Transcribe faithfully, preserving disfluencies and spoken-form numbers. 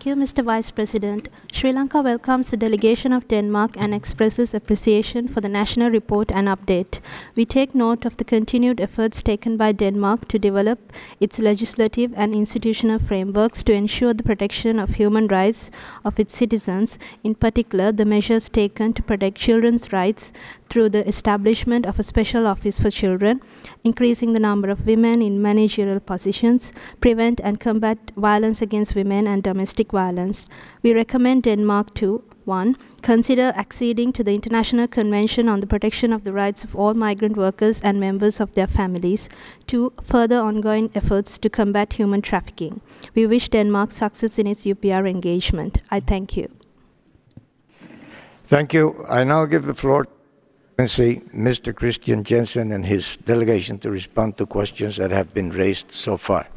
Thank you, Mister Vice President. Sri Lanka welcomes the delegation of Denmark and expresses appreciation for the national report and update. We take note of the continued efforts taken by Denmark to develop its legislative and institutional frameworks to ensure the protection of human rights of its citizens, in particular the measures taken to protect children's rights through the establishment of a special office for children, increasing the number of women in managerial positions, prevent and combat violence against women and domestic violence. We recommend Denmark to one. Consider acceding to the International Convention on the Protection of the Rights of All Migrant Workers and Members of their Families. two. Further ongoing efforts to combat human trafficking. We wish Denmark success in its U P R engagement. I thank you. Thank you. I now give the floor to Mister Christian Jensen and his delegation to respond to questions that have been raised so far.